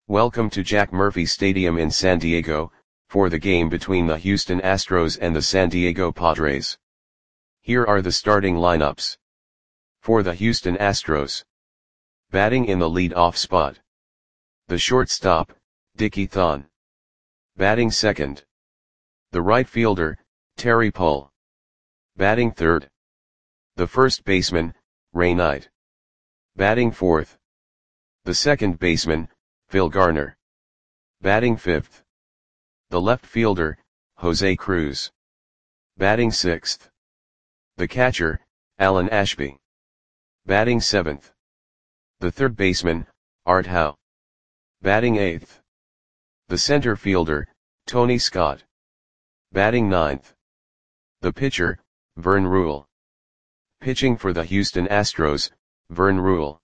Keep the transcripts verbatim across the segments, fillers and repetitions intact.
Welcome to Jack Murphy Stadium in San Diego, for the game between the Houston Astros and the San Diego Padres. Here are the starting lineups. For the Houston Astros. Batting in the lead-off spot. The shortstop, Dickie Thon. Batting second. The right fielder, Terry Pull. Batting third. The first baseman, Ray Knight. Batting fourth. The second baseman, Phil Garner. Batting fifth. The left fielder, Jose Cruz. Batting sixth. The catcher, Alan Ashby. Batting seventh. The third baseman, Art Howe. Batting eighth. The center fielder, Tony Scott. Batting ninth. The pitcher, Vern Rule. Pitching for the Houston Astros, Vern Rule.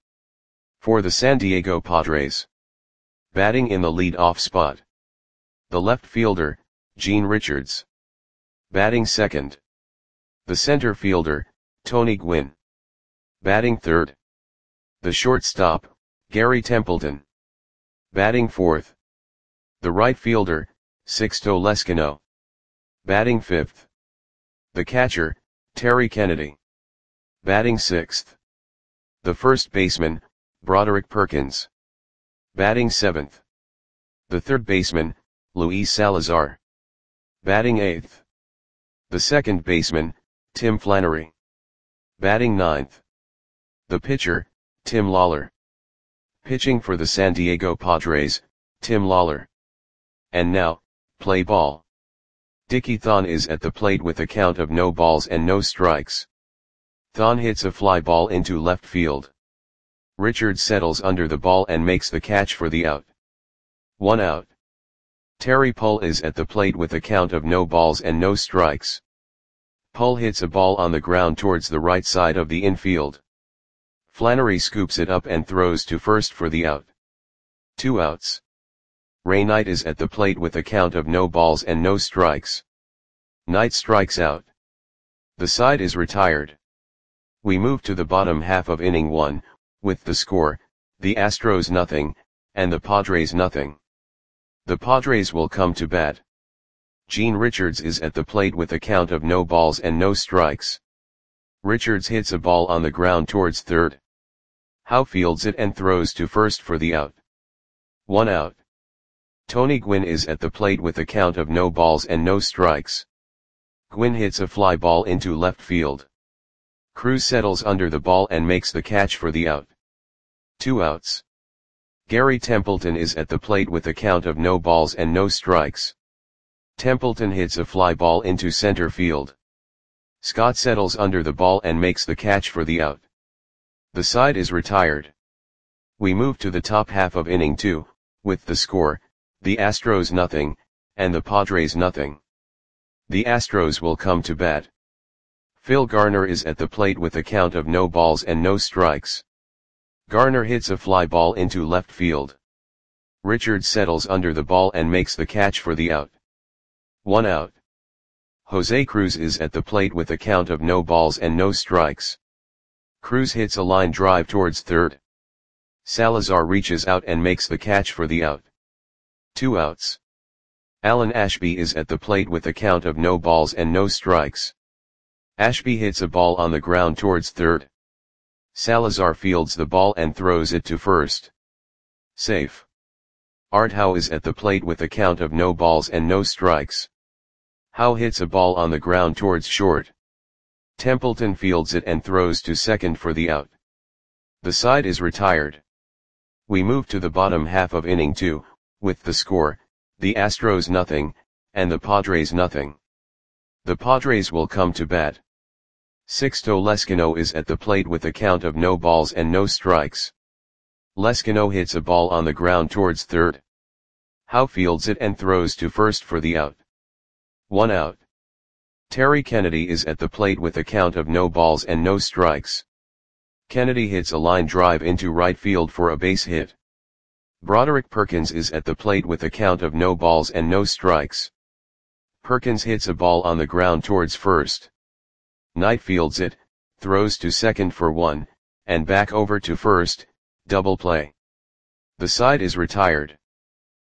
For the San Diego Padres. Batting in the lead-off spot. The left fielder, Gene Richards. Batting second. The center fielder, Tony Gwynn. Batting third. The shortstop, Gary Templeton. Batting fourth. The right fielder, Sixto Leskino. Batting fifth. The catcher, Terry Kennedy. Batting sixth. The first baseman, Broderick Perkins. Batting seventh. The third baseman, Luis Salazar. Batting eighth. The second baseman, Tim Flannery. Batting ninth. The pitcher, Tim Lawler. Pitching for the San Diego Padres, Tim Lawler. And now, play ball. Dickie Thon is at the plate with a count of no balls and no strikes. Thon hits a fly ball into left field. Richards settles under the ball and makes the catch for the out. One out. Terry Pull is at the plate with a count of no balls and no strikes. Pull hits a ball on the ground towards the right side of the infield. Flannery scoops it up and throws to first for the out. Two outs. Ray Knight is at the plate with a count of no balls and no strikes. Knight strikes out. The side is retired. We move to the bottom half of inning one, with the score, the Astros nothing, and the Padres nothing. The Padres will come to bat. Gene Richards is at the plate with a count of no balls and no strikes. Richards hits a ball on the ground towards third. Howe fields it and throws to first for the out. One out. Tony Gwynn is at the plate with a count of no balls and no strikes. Gwynn hits a fly ball into left field. Cruz settles under the ball and makes the catch for the out. Two outs. Gary Templeton is at the plate with a count of no balls and no strikes. Templeton hits a fly ball into center field. Scott settles under the ball and makes the catch for the out. The side is retired. We move to the top half of inning two, with the score, the Astros nothing, and the Padres nothing. The Astros will come to bat. Phil Garner is at the plate with a count of no balls and no strikes. Garner hits a fly ball into left field. Richards settles under the ball and makes the catch for the out. One out. Jose Cruz is at the plate with a count of no balls and no strikes. Cruz hits a line drive towards third. Salazar reaches out and makes the catch for the out. Two outs. Alan Ashby is at the plate with a count of no balls and no strikes. Ashby hits a ball on the ground towards third. Salazar fields the ball and throws it to first. Safe. Art Howe is at the plate with a count of no balls and no strikes. Howe hits a ball on the ground towards short. Templeton fields it and throws to second for the out. The side is retired. We move to the bottom half of inning two, with the score, the Astros nothing, and the Padres nothing. The Padres will come to bat. Sixto Leskino is at the plate with a count of no balls and no strikes. Leskino hits a ball on the ground towards third. Howe fields it and throws to first for the out. One out. Terry Kennedy is at the plate with a count of no balls and no strikes. Kennedy hits a line drive into right field for a base hit. Broderick Perkins is at the plate with a count of no balls and no strikes. Perkins hits a ball on the ground towards first. Knight fields it, throws to second for one, and back over to first, double play. The side is retired.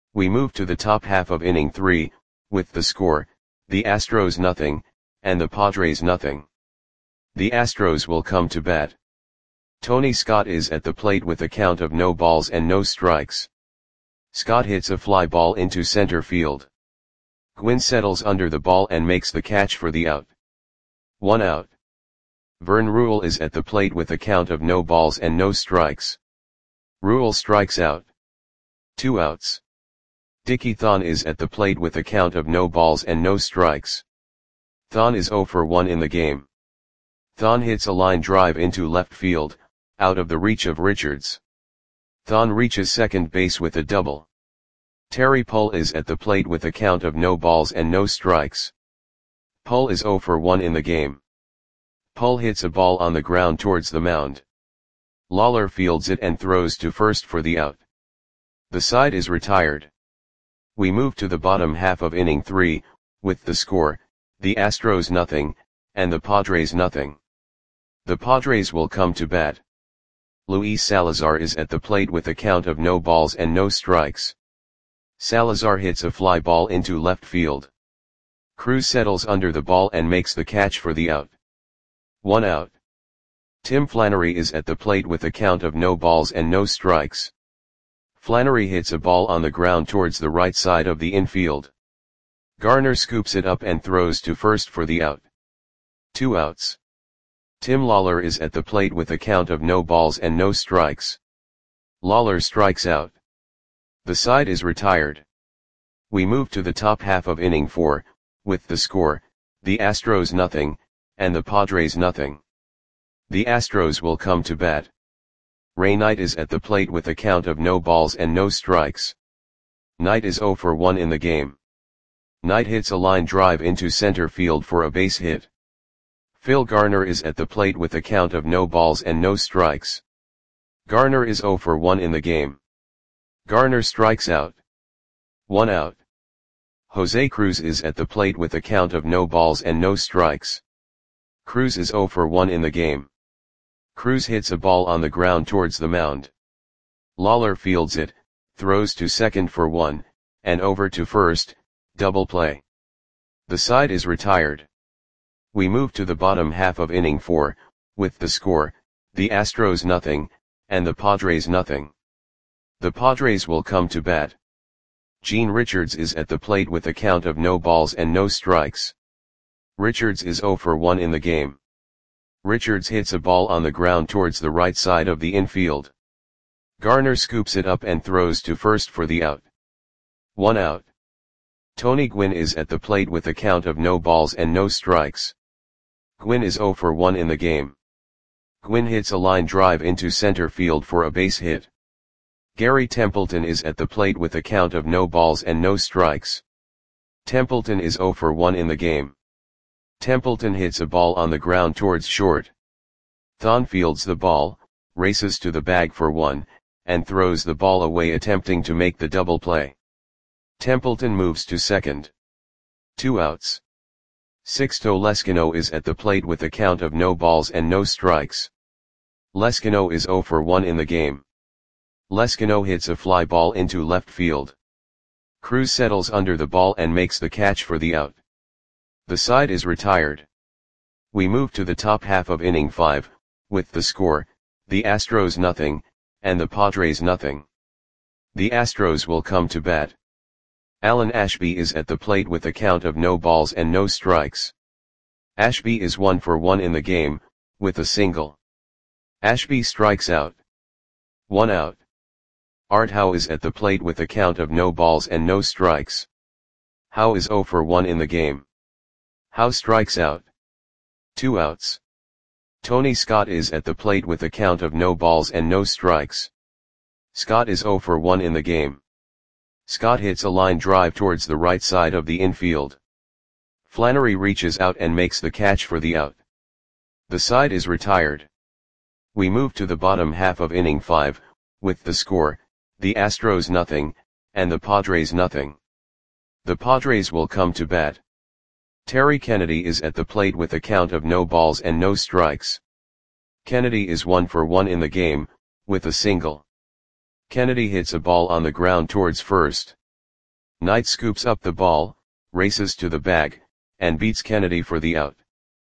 We move to the top half of inning three, with the score, the Astros nothing, and the Padres nothing. The Astros will come to bat. Tony Scott is at the plate with a count of no balls and no strikes. Scott hits a fly ball into center field. Gwynn settles under the ball and makes the catch for the out. One out. Vern Ruhle is at the plate with a count of no balls and no strikes. Ruhle strikes out. Two outs. Dickie Thon is at the plate with a count of no balls and no strikes. Thon is oh for one in the game. Thon hits a line drive into left field, out of the reach of Richards. Thon reaches second base with a double. Terry Pull is at the plate with a count of no balls and no strikes. Pull is oh for one in the game. Pull hits a ball on the ground towards the mound. Lawlar fields it and throws to first for the out. The side is retired. We move to the bottom half of inning three, with the score, the Astros nothing, and the Padres nothing. The Padres will come to bat. Luis Salazar is at the plate with a count of no balls and no strikes. Salazar hits a fly ball into left field. Cruz settles under the ball and makes the catch for the out. One out. Tim Flannery is at the plate with a count of no balls and no strikes. Flannery hits a ball on the ground towards the right side of the infield. Garner scoops it up and throws to first for the out. Two outs. Tim Lawlar is at the plate with a count of no balls and no strikes. Lawlar strikes out. The side is retired. We move to the top half of inning four, with the score, the Astros nothing, and the Padres nothing. The Astros will come to bat. Ray Knight is at the plate with a count of no balls and no strikes. Knight is oh for one in the game. Knight hits a line drive into center field for a base hit. Phil Garner is at the plate with a count of no balls and no strikes. Garner is oh for one in the game. Garner strikes out. One out. Jose Cruz is at the plate with a count of no balls and no strikes. Cruz is oh for one in the game. Cruz hits a ball on the ground towards the mound. Lawlar fields it, throws to second for one, and over to first, double play. The side is retired. We move to the bottom half of inning four, with the score, the Astros nothing, and the Padres nothing. The Padres will come to bat. Gene Richards is at the plate with a count of no balls and no strikes. Richards is oh for one in the game. Richards hits a ball on the ground towards the right side of the infield. Garner scoops it up and throws to first for the out. One out. Tony Gwynn is at the plate with a count of no balls and no strikes. Gwynn is oh for one in the game. Gwynn hits a line drive into center field for a base hit. Gary Templeton is at the plate with a count of no balls and no strikes. Templeton is oh for one in the game. Templeton hits a ball on the ground towards short. Thon fields the ball, races to the bag for one, and throws the ball away attempting to make the double play. Templeton moves to second. Two outs. Sixto Leskino is at the plate with a count of no balls and no strikes. Leskino is oh for one in the game. Leskino hits a fly ball into left field. Cruz settles under the ball and makes the catch for the out. The side is retired. We move to the top half of inning five, with the score, the Astros nothing, and the Padres nothing. The Astros will come to bat. Alan Ashby is at the plate with a count of no balls and no strikes. Ashby is one for one in the game, with a single. Ashby strikes out. One out. Art Howe is at the plate with a count of no balls and no strikes. Howe is oh for one in the game. Howe strikes out. Two outs. Tony Scott is at the plate with a count of no balls and no strikes. Scott is oh for one in the game. Scott hits a line drive towards the right side of the infield. Flannery reaches out and makes the catch for the out. The side is retired. We move to the bottom half of inning five, with the score, the Astros nothing, and the Padres nothing. The Padres will come to bat. Terry Kennedy is at the plate with a count of no balls and no strikes. Kennedy is one for one in the game, with a single. Kennedy hits a ball on the ground towards first. Knight scoops up the ball, races to the bag, and beats Kennedy for the out.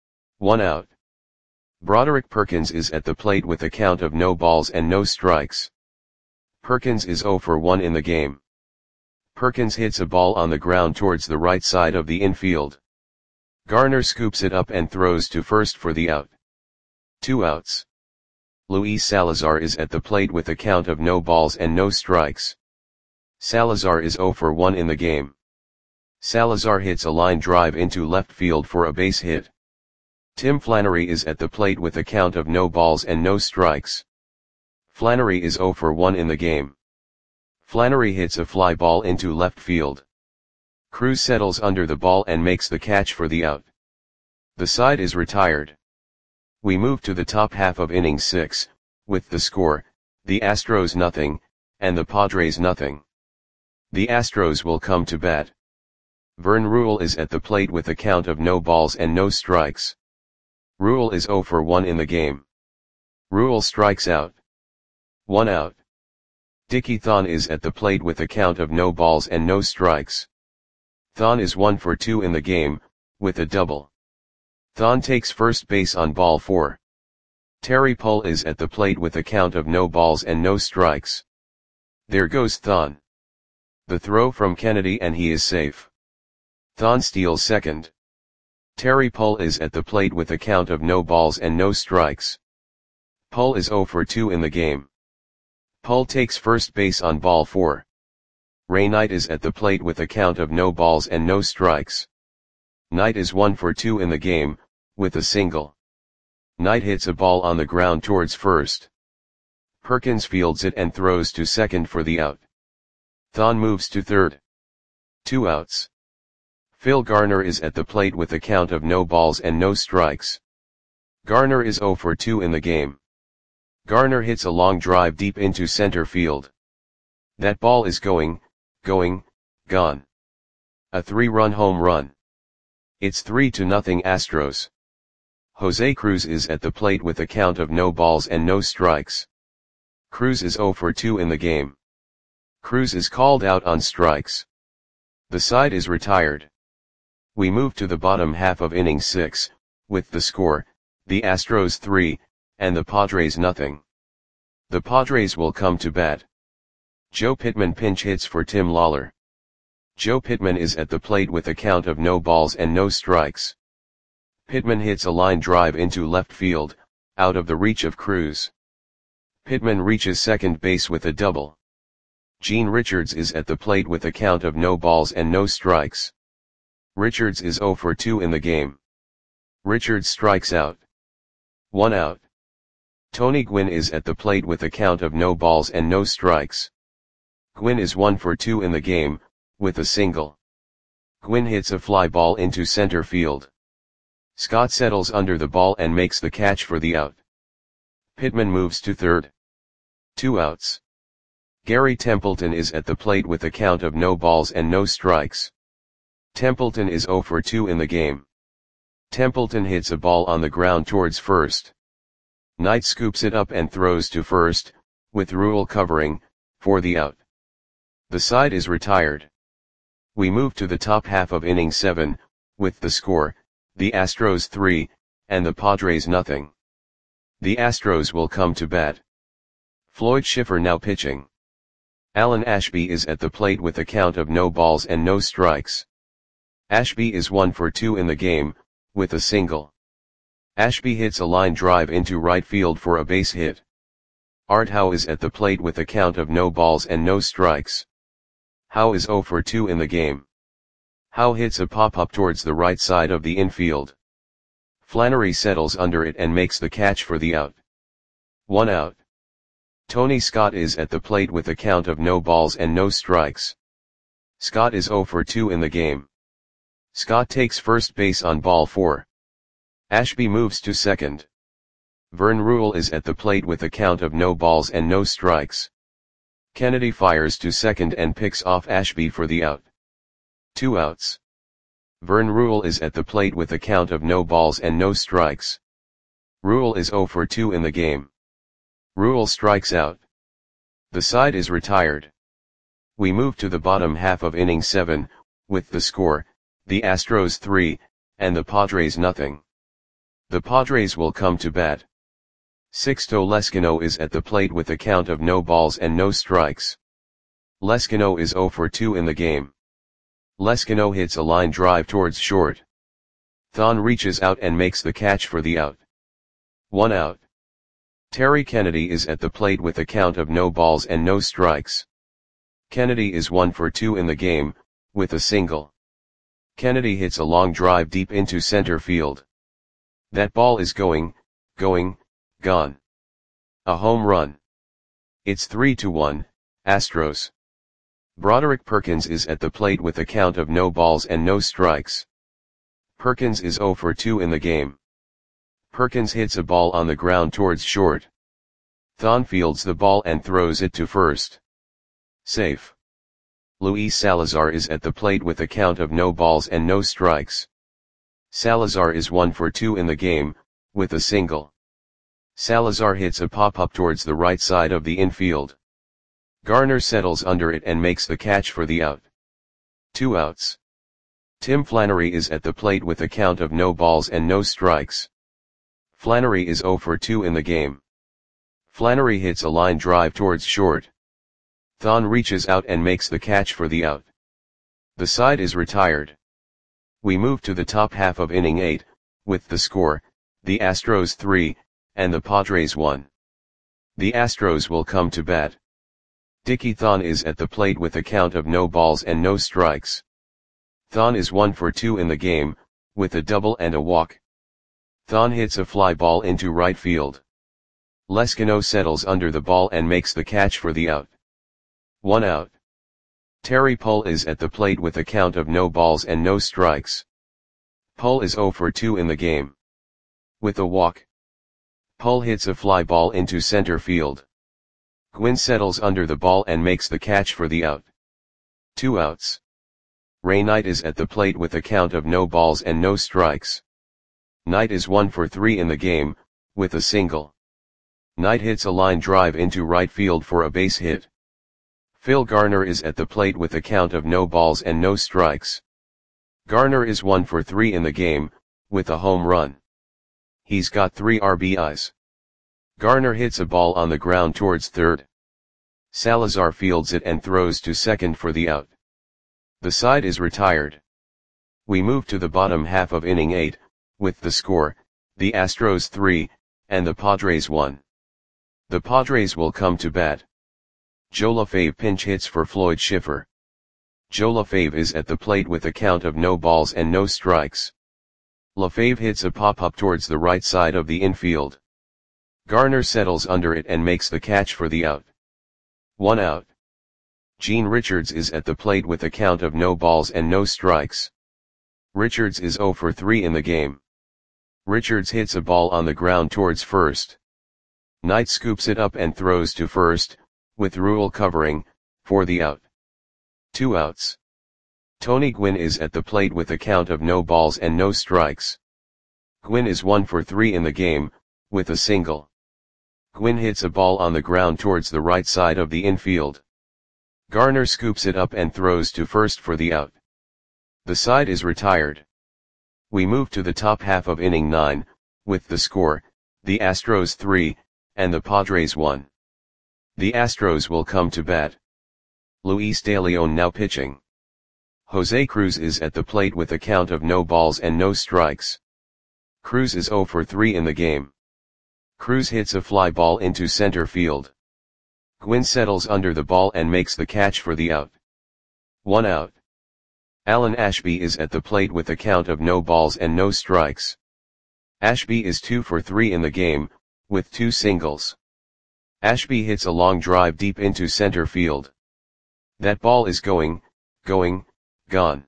One out. Broderick Perkins is at the plate with a count of no balls and no strikes. Perkins is zero for one in the game. Perkins hits a ball on the ground towards the right side of the infield. Garner scoops it up and throws to first for the out. Two outs. Luis Salazar is at the plate with a count of no balls and no strikes. Salazar is zero for one in the game. Salazar hits a line drive into left field for a base hit. Tim Flannery is at the plate with a count of no balls and no strikes. Flannery is zero for one in the game. Flannery hits a fly ball into left field. Cruz settles under the ball and makes the catch for the out. The side is retired. We move to the top half of inning six, with the score, the Astros nothing, and the Padres nothing. The Astros will come to bat. Vern Rule is at the plate with a count of no balls and no strikes. Rule is zero for one in the game. Rule strikes out. One out. Dickie Thon is at the plate with a count of no balls and no strikes. Thon is one for two in the game, with a double. Thon takes first base on ball four. Terry Pull is at the plate with a count of no balls and no strikes. There goes Thon. The throw from Kennedy and he is safe. Thon steals second. Terry Pull is at the plate with a count of no balls and no strikes. Pull is zero for two in the game. Pull takes first base on ball four. Ray Knight is at the plate with a count of no balls and no strikes. Knight is one for two in the game, with a single. Knight hits a ball on the ground towards first. Perkins fields it and throws to second for the out. Thon moves to third. Two outs. Phil Garner is at the plate with a count of no balls and no strikes. Garner is zero for two in the game. Garner hits a long drive deep into center field. That ball is going, going, gone. A three-run home run. It's three to nothing Astros. Jose Cruz is at the plate with a count of no balls and no strikes. Cruz is zero for two in the game. Cruz is called out on strikes. The side is retired. We move to the bottom half of inning six, with the score, the Astros three, and the Padres nothing. The Padres will come to bat. Joe Pittman pinch hits for Tim Lawler. Joe Pittman is at the plate with a count of no balls and no strikes. Pittman hits a line drive into left field, out of the reach of Cruz. Pittman reaches second base with a double. Gene Richards is at the plate with a count of no balls and no strikes. Richards is zero for two in the game. Richards strikes out. One out. Tony Gwynn is at the plate with a count of no balls and no strikes. Gwynn is one for two in the game, with a single. Gwynn hits a fly ball into center field. Scott settles under the ball and makes the catch for the out. Pittman moves to third. Two outs. Gary Templeton is at the plate with a count of no balls and no strikes. Templeton is zero for two in the game. Templeton hits a ball on the ground towards first. Knight scoops it up and throws to first, with Rule covering, for the out. The side is retired. We move to the top half of inning seven, with the score, the Astros three, and the Padres nothing. The Astros will come to bat. Floyd Schiffer now pitching. Alan Ashby is at the plate with a count of no balls and no strikes. Ashby is one for two in the game, with a single. Ashby hits a line drive into right field for a base hit. Art Howe is at the plate with a count of no balls and no strikes. Howe is zero for two in the game. Howe hits a pop-up towards the right side of the infield. Flannery settles under it and makes the catch for the out. One out. Tony Scott is at the plate with a count of no balls and no strikes. Scott is zero for two in the game. Scott takes first base on ball four. Ashby moves to second. Vern Rule is at the plate with a count of no balls and no strikes. Kennedy fires to second and picks off Ashby for the out. Two outs. Vern Rule is at the plate with a count of no balls and no strikes. Rule is zero for two in the game. Rule strikes out. The side is retired. We move to the bottom half of inning seven, with the score, the Astros three, and the Padres nothing. The Padres will come to bat. Sixto Lezcano is at the plate with a count of no balls and no strikes. Lezcano is oh for two in the game. Lezcano hits a line drive towards short. Thon reaches out and makes the catch for the out. One out. Terry Kennedy is at the plate with a count of no balls and no strikes. Kennedy is one for two in the game, with a single. Kennedy hits a long drive deep into center field. That ball is going, going, gone. A home run. It's three to one, Astros. Broderick Perkins is at the plate with a count of no balls and no strikes. Perkins is oh for two in the game. Perkins hits a ball on the ground towards short. Thon fields the ball and throws it to first. Safe. Luis Salazar is at the plate with a count of no balls and no strikes. Salazar is one for two in the game, with a single. Salazar hits a pop-up towards the right side of the infield. Garner settles under it and makes the catch for the out. Two outs. Tim Flannery is at the plate with a count of no balls and no strikes. Flannery is oh for two in the game. Flannery hits a line drive towards short. Thon reaches out and makes the catch for the out. The side is retired. We move to the top half of inning eight, with the score, the Astros three, and the Padres one. The Astros will come to bat. Dickie Thon is at the plate with a count of no balls and no strikes. Thon is one for two in the game, with a double and a walk. Thon hits a fly ball into right field. Lezcano settles under the ball and makes the catch for the out. One out. Terry Pull is at the plate with a count of no balls and no strikes. Pull is oh for two in the game. With a walk. Pull hits a fly ball into center field. Gwynn settles under the ball and makes the catch for the out. Two outs. Ray Knight is at the plate with a count of no balls and no strikes. Knight is one for three in the game, with a single. Knight hits a line drive into right field for a base hit. Phil Garner is at the plate with a count of no balls and no strikes. Garner is one for three in the game, with a home run. He's got three R B Is. Garner hits a ball on the ground towards third. Salazar fields it and throws to second for the out. The side is retired. We move to the bottom half of inning eight, with the score, the Astros three, and the Padres one. The Padres will come to bat. Joe LaFave pinch hits for Floyd Schiffer. Joe LaFave is at the plate with a count of no balls and no strikes. LaFave hits a pop-up towards the right side of the infield. Garner settles under it and makes the catch for the out. One out. Gene Richards is at the plate with a count of no balls and no strikes. Richards is oh for three in the game. Richards hits a ball on the ground towards first. Knight scoops it up and throws to first, with Rule covering, for the out. Two outs. Tony Gwynn is at the plate with a count of no balls and no strikes. Gwynn is one for three in the game, with a single. Gwynn hits a ball on the ground towards the right side of the infield. Garner scoops it up and throws to first for the out. The side is retired. We move to the top half of inning nine, with the score, the Astros three, and the Padres one. The Astros will come to bat. Luis De Leon now pitching. Jose Cruz is at the plate with a count of no balls and no strikes. Cruz is oh for three in the game. Cruz hits a fly ball into center field. Gwynn settles under the ball and makes the catch for the out. One out. Alan Ashby is at the plate with a count of no balls and no strikes. Ashby is two for three in the game, with two singles. Ashby hits a long drive deep into center field. That ball is going, going, gone.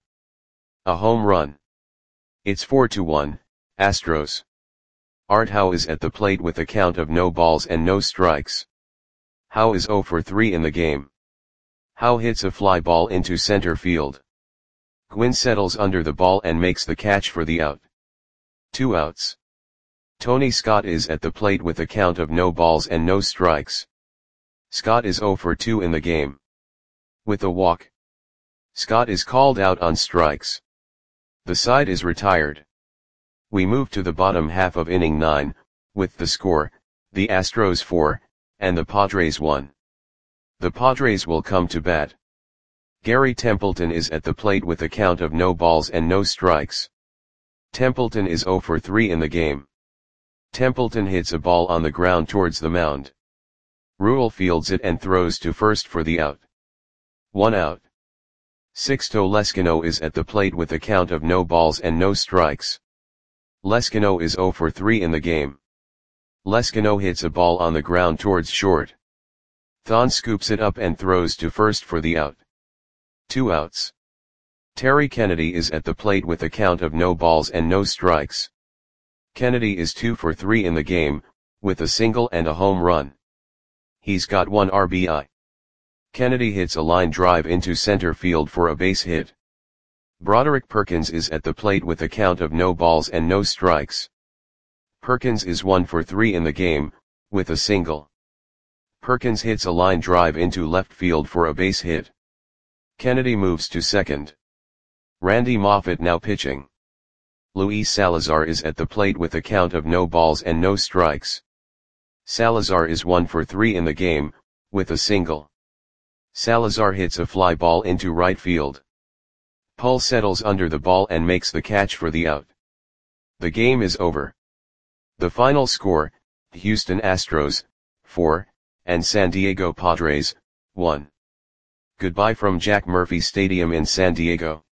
A home run. It's four to one, Astros. Art Howe is at the plate with a count of no balls and no strikes. Howe is oh for three in the game. Howe hits a fly ball into center field. Gwynn settles under the ball and makes the catch for the out. Two outs. Tony Scott is at the plate with a count of no balls and no strikes. Scott is oh for two in the game. with a walk. Scott is called out on strikes. The side is retired. We move to the bottom half of inning nine, with the score, the Astros four, and the Padres one. The Padres will come to bat. Gary Templeton is at the plate with a count of no balls and no strikes. Templeton is oh for three in the game. Templeton hits a ball on the ground towards the mound. Rule fields it and throws to first for the out. One out. Sixto Leskino is at the plate with a count of no balls and no strikes. Leskino is oh for three in the game. Leskino hits a ball on the ground towards short. Thon scoops it up and throws to first for the out. Two outs. Terry Kennedy is at the plate with a count of no balls and no strikes. Kennedy is two for three in the game, with a single and a home run. He's got one R B I. Kennedy hits a line drive into center field for a base hit. Broderick Perkins is at the plate with a count of no balls and no strikes. Perkins is one for three in the game, with a single. Perkins hits a line drive into left field for a base hit. Kennedy moves to second. Randy Moffett now pitching. Luis Salazar is at the plate with a count of no balls and no strikes. Salazar is one for three in the game, with a single. Salazar hits a fly ball into right field. Pull settles under the ball and makes the catch for the out. The game is over. The final score, Houston Astros, four, and San Diego Padres, one. Goodbye from Jack Murphy Stadium in San Diego.